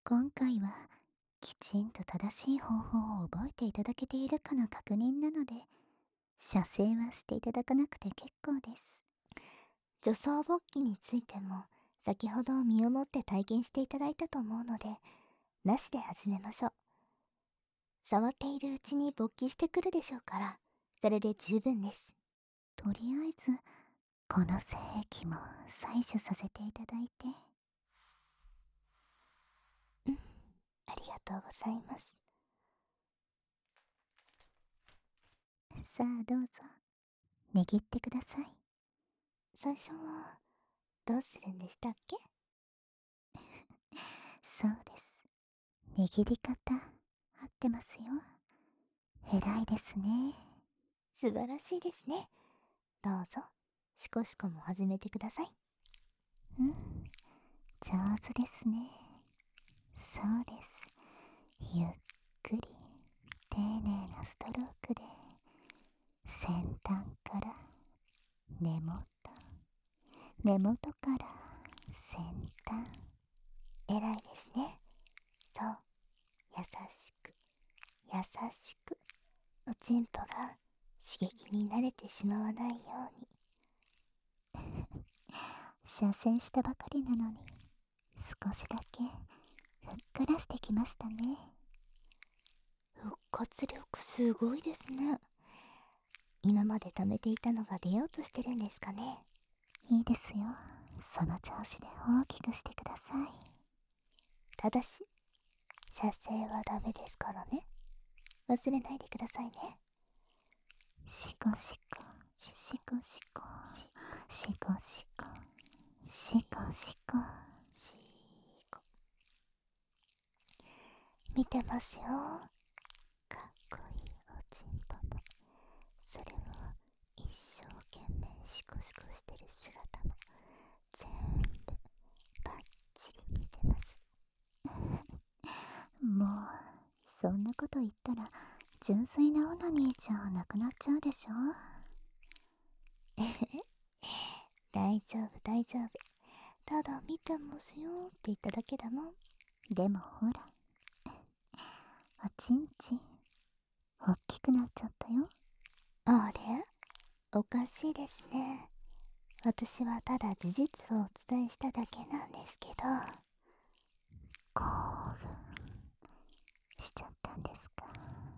今回はきちんと正しい方法を覚えていただけているかの確認なので、射精はしていただかなくて結構です。 女装勃起についても先ほど身をもって体験していただいたと思うので、なしで始めましょう。触っているうちに勃起してくるでしょうから、それで十分です。 とりあえず、この精液も採取させていただいて。 うん、ありがとうございます。 さあどうぞ、握ってください。 最初は、どうするんでしたっけ？ そうです。握り方、合ってますよ。偉いですね。 素晴らしいですね。どうぞ、シコシコも始めてください。 うん、上手ですね。そうです。ゆっくり、丁寧なストロークで、先端から根元、根元から先端。 偉いですね。そう、優しく、優しく、おちんぽが刺激に慣れてしまわないように。 射精したばかりなのに、少しだけふっくらしてきましたね。 復活力すごいですね。今まで貯めていたのが出ようとしてるんですかね。 いいですよ。その調子で大きくしてください。 ただし、射精はダメですからね。忘れないでくださいね。 シコシコ、シコシコ、シコシコ、シコシコ。 シーコ。見てますよ。かっこいいおちんぽも、それを一生懸命シコシコしてる姿も、全部バッチリ見てます。 もう、そんなこと言ったら、純粋なオナニーじゃなくなっちゃうでしょ。 大丈夫大丈夫。ただ見てますよって言っただけだもん。 でもほら、おちんちん、おっきくなっちゃったよ。 あれ、おかしいですね。私はただ事実をお伝えしただけなんですけど。 興奮しちゃったんですか。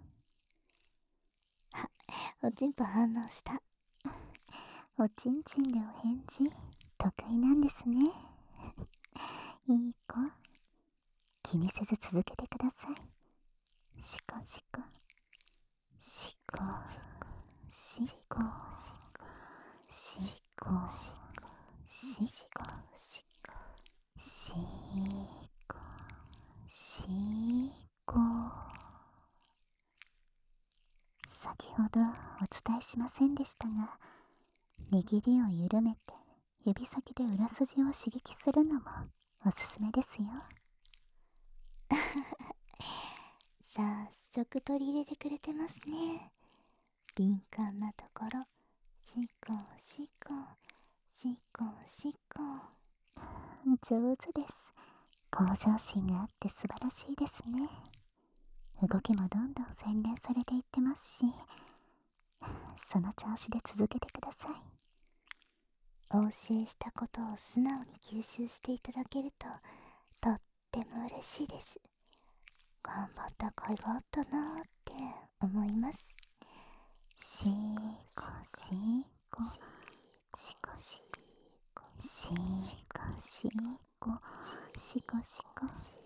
おちんぽ反応した。 おちんちんでお返事、得意なんですね。いい子、気にせず続けてください。シコシコ、シコ、シコ、シコ、シコ、シコ、シコ。先ほどお伝えしませんでしたが、握りを緩めて指先で裏筋を刺激するのもおすすめですよ。 早速取り入れてくれてますね。敏感なところ、シコシコ、シコシコ。 上手です。向上心があって素晴らしいですね。動きもどんどん洗練されていってますし、その調子で続けてください。 お教えしたことを素直に吸収していただけると、とっても嬉しいです。頑張った甲斐があったなーって思います。 シコシコ、シコシコ、シコシコ、シコシコ。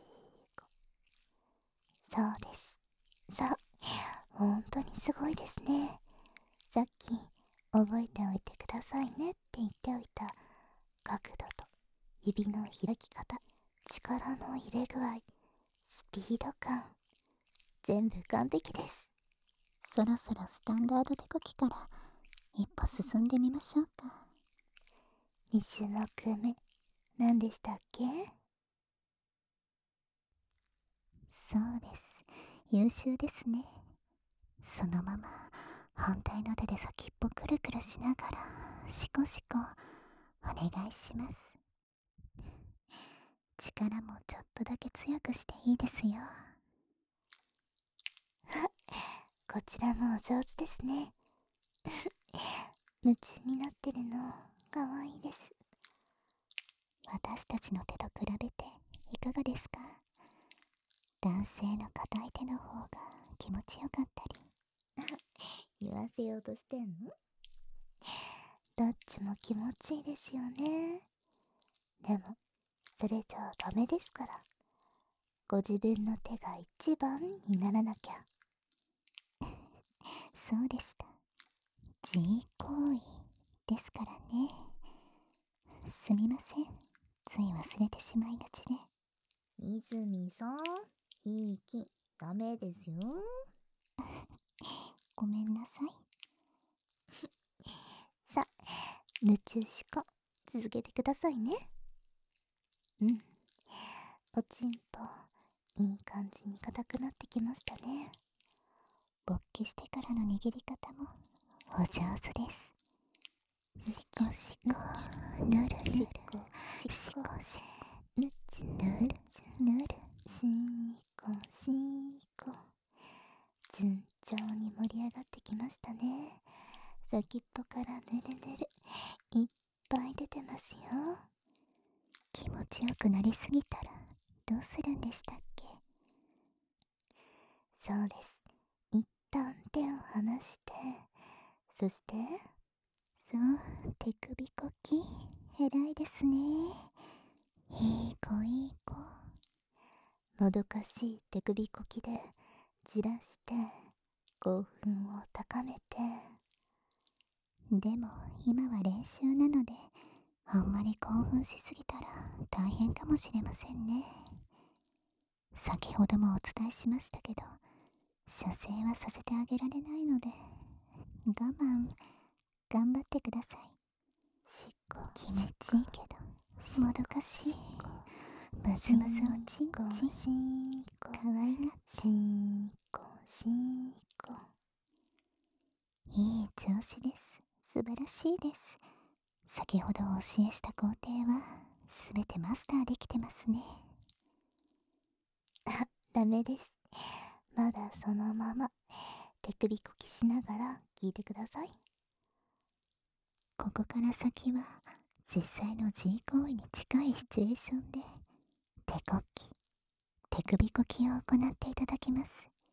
そうです。そう。本当にすごいですね。さっき、覚えておいてくださいねって言っておいた角度と指の開き方、力の入れ具合、スピード感、全部完璧です。 そろそろスタンダード手こきから一歩進んでみましょうか。 2種目目、何でしたっけ？ そうです。優秀ですね。そのまま反対の手で先っぽくるくるしながらシコシコお願いします。 力もちょっとだけ強くしていいですよ。 こちらもお上手ですね。夢中になってるのかわいいです。 私たちの手と比べていかがですか？男性の硬い手の方が気持ちよかったり。 言わせようとしてんの？どっちも気持ちいいですよね。でもそれじゃダメですから。ご自分の手が一番にならなきゃ。 そうでした。自慰行為ですからね。すみません、つい忘れてしまいがちで。 泉さん、ひいきダメですよ。 ごめんなさい。 さ、夢中思考続けてくださいね。うん、おちんぽいい感じに硬くなってきましたね。 勃起してからの握り方もお上手です。しこしこ、ぬるぬる、しこしこ、 ぬちぬるぬる。 しこしこ。順調に盛り上がってきましたね。先っぽからぬるぬるいっぱい出てますよ。 気持ちよくなりすぎたらどうするんでしたっけ？ そうです。一旦手を離して、そしてそう、手首こき偉いですね。いい子いい子。 もどかしい手首こきでじらして興奮を高めて。 でも今は練習なので、あんまり興奮しすぎたら大変かもしれませんね。先ほどもお伝えしましたけど、射精はさせてあげられないので、頑張ってください。気持ちいいけどもどかしい。むずむずおちんちん、かわいがっていい調子です。素晴らしいです。先ほどお教えした工程はすべてマスターできてますね。 ダメです。まだそのまま手首こきしながら聞いてください。 ここから先は実際の G 行為に近いシチュエーションで手こき、手首こきを行っていただきます。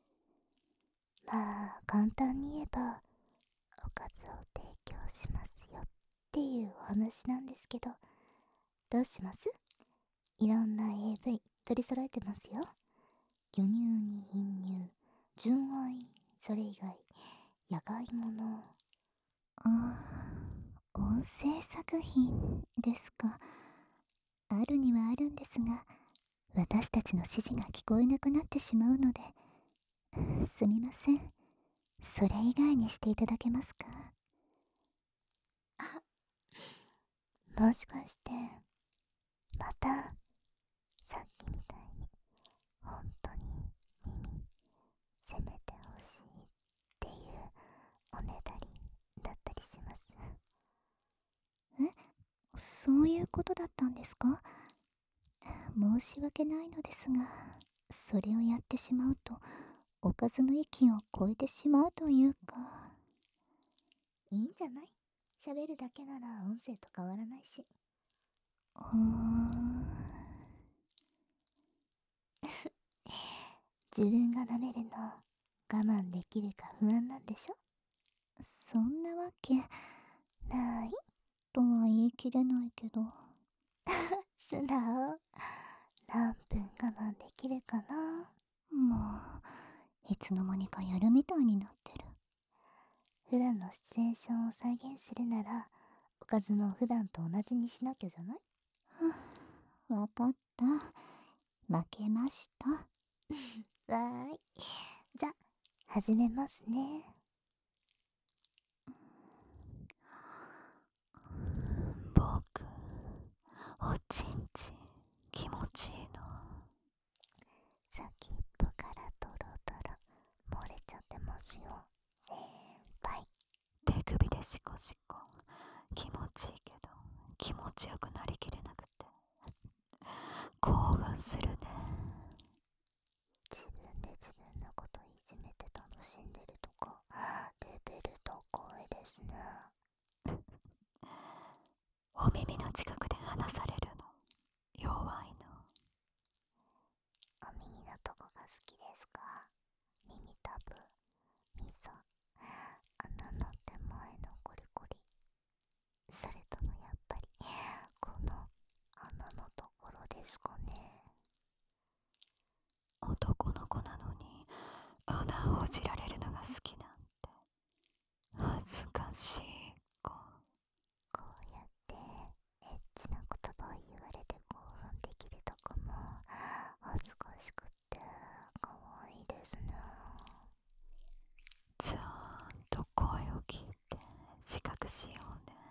まあ簡単に言えばおかずを提供しますよっていうお話なんですけど、どうします？いろんな AV 取り揃えてますよ。魚乳に貧乳、純愛、それ以外野外もの。 音声作品ですか。あるにはあるんですが、私たちの指示が聞こえなくなってしまうので、すみません。それ以外にしていただけますか？ もしかしてまたさっきみたいに本当に耳攻めてほしいっていうおねだりだったりします？ そういうことだったんですか？申し訳ないのですが、それをやってしまうとおかずの域を超えてしまうというか。 いいんじゃない？喋るだけなら音声と変わらないし。自分が舐めるの我慢できるか不安なんでしょ？ そんなわけないとは言い切れないけど。 素直。何分我慢できるかな？ もういつの間にかやるみたいになってる。 普段のシチュエーションを再現するならおかずも普段と同じにしなきゃじゃない？ わかった。負けました。 わーい。じゃ、始めますね。 僕、おちんちん気持ちいいの。 先っぽからトロトロ漏れちゃってますよ、先輩。 手首でシコシコ気持ちいいけど気持ちよくなりきれなくて興するね。 自分で自分のこといじめて楽しんでるとか、レベル高いですね。 お耳の近くで話されるの弱いの。 お耳のとこが好きですか？耳たぶ、みそ、穴の手前のコリコリ、それともやっぱりこの穴のところですかね。 男の子なのに穴をじられるのが好きなんて恥ずかしい子。 こうやってエッチな言葉を言われて興奮できるとこも恥ずかしくって可愛いですね。 ちゃんと声を聞いて自覚しようね。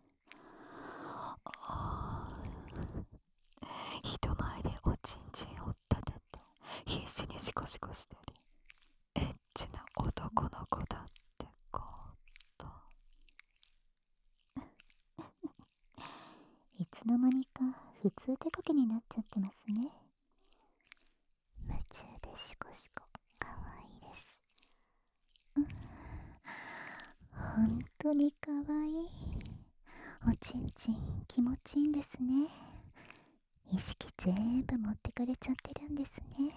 人前でおちんちんを立てて必死にシコシコしてるエッチな男の子だってこと。いつの間にか普通手こきになっちゃってますね。 夢中でシコシコ可愛いです。 本当にかわいい。おちんちん気持ちいいんですね。意識全部持ってかれちゃってるんですね。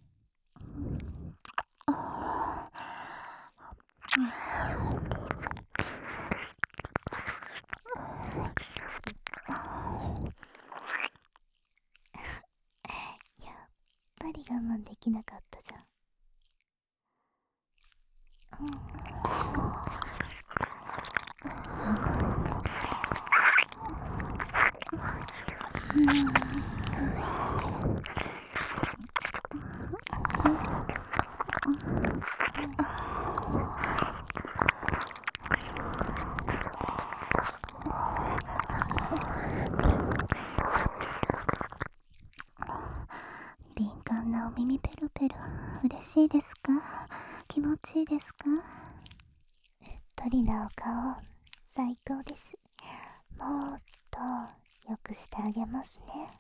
やっぱり我慢できなかったじゃん。 敏感なお耳ペロペロ嬉しいですか？気持ちいいですか？ うっとりなお顔最高です。もっとよくしてあげますね。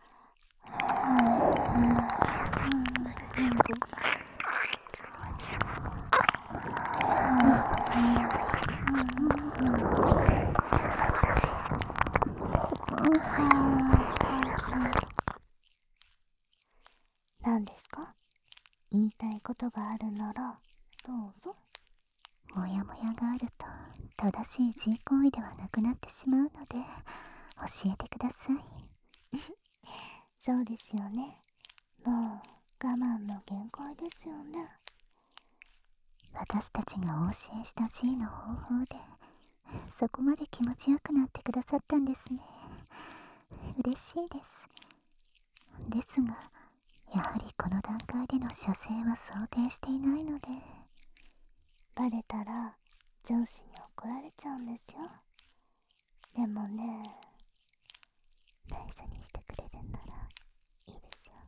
何ですか？言いたいことがあるならどうぞ。 モヤモヤがあると正しい自慰行為ではなくなってしまうので教えてください。 そうですよね。もう我慢の限界ですよね。 私たちがお教えした G の方法でそこまで気持ちよくなってくださったんですね。嬉しいです。ですがやはりこの段階での射精は想定していないので。 バレたら上司に怒られちゃうんですよ。でもね、内緒にしてくれるんならいいですよ。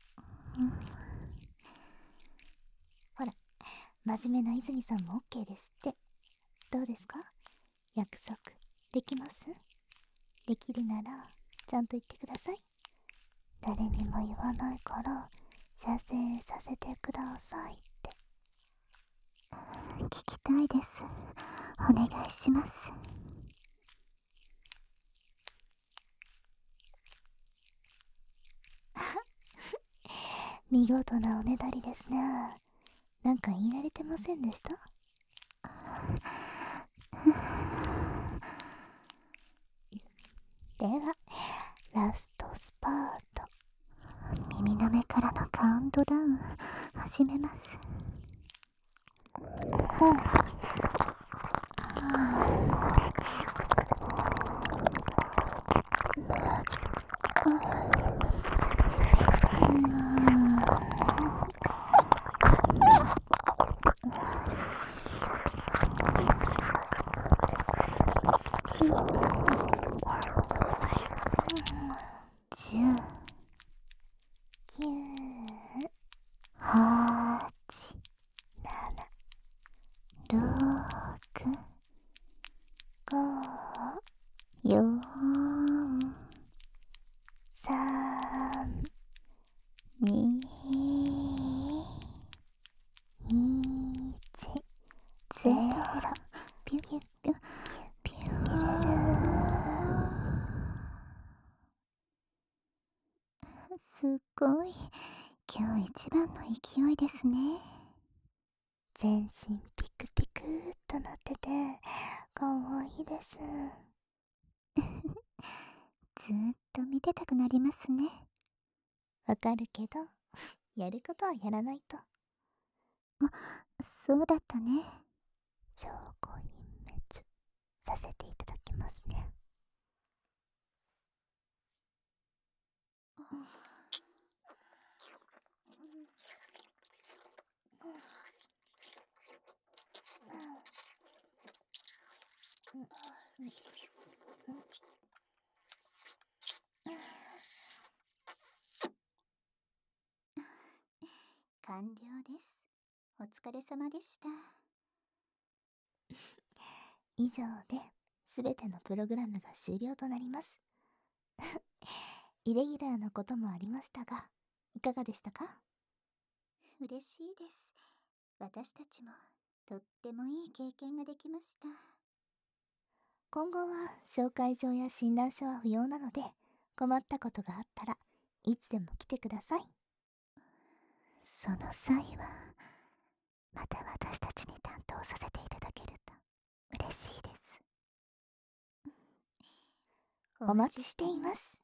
ほら、真面目な泉さんも OK ですって。どうですか？約束できます？できるならちゃんと言ってください。誰にも言わないから射精させてくださいって。 聞きたいです。お願いします。 見事なおねだりですね。なんか言い慣れてませんでした？ではラストスパート。 耳の目からのカウントダウン始めます。10、 9、 8、 7、 6、 5、 4、 3、 すごい。今日一番の勢いですね。 全身ピクピクーっとなってて、かわいいです。 ずーっと見てたくなりますね。 わかるけど、やることはやらないと。 そうだったね。 証拠隠滅させていただきますね。 完了です。お疲れ様でした。 以上で全てのプログラムが終了となります。イレギュラーなこともありましたが、いかがでしたか？ 嬉しいです。私たちもとってもいい経験ができました。 今後は紹介状や診断書は不要なので、困ったことがあったらいつでも来てください。 その際は、また私たちに担当させていただけると嬉しいです。 お待ちしています。